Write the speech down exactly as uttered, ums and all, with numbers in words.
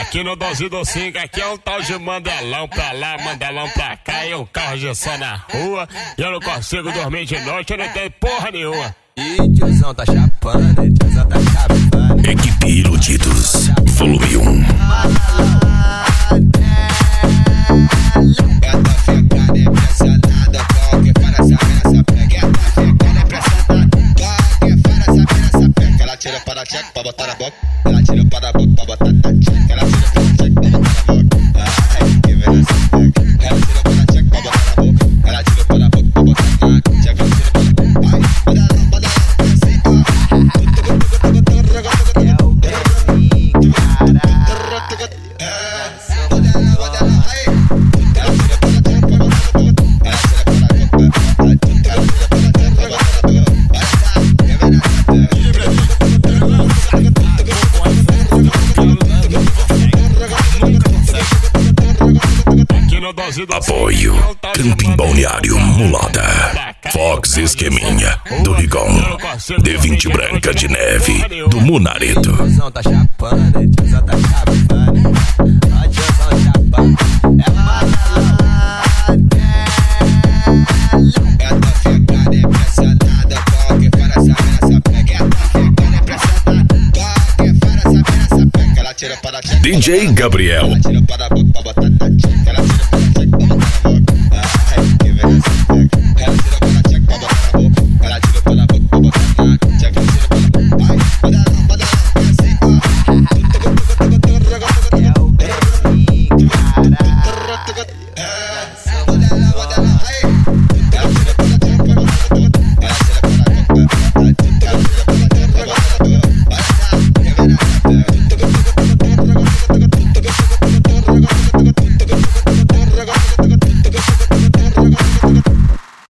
Aqui no doze do cinco, aqui é um tal de Mandelão pra lá, Mandelão pra cá. E um carro de som na rua. E eu não consigo dormir de noite, eu não tenho porra nenhuma. E tiozão tá chapando, tiozão tá chapando. Equipe Iludidos, volume um. Gata ficada impressionada, qualquer fara essa mina pega. Gata ficada impressionada, qualquer fara essa mina pega. Ela tira para a tcheca pra botar na boca. Ela tira para a boca pra botar na tcheca. Ela tira para a tcheca pra botar na boca. Ai, que vem essa pega. Ela tira para a tcheca pra botar na boca. Ela tira para a boca pra botar na tcheca. Ela tira para a boca. Ai, badalão, badalão, assim, ó. Apoio Camping Balneário Mulada, Fox Esqueminha do Rigon, D vinte Branca de Neve do Munareto. Tiozão tá chapando, tiozão tá chapando. Ó, tiozão chapando. É badalão. Gata ficada impressionada, qualquer fara essa mina pega. Gata ficada impressionada, qualquer fara essa mina pega. Ela tira para a tcheca. D J Gabriel. Ela tira para a boca pra botar na tcheca.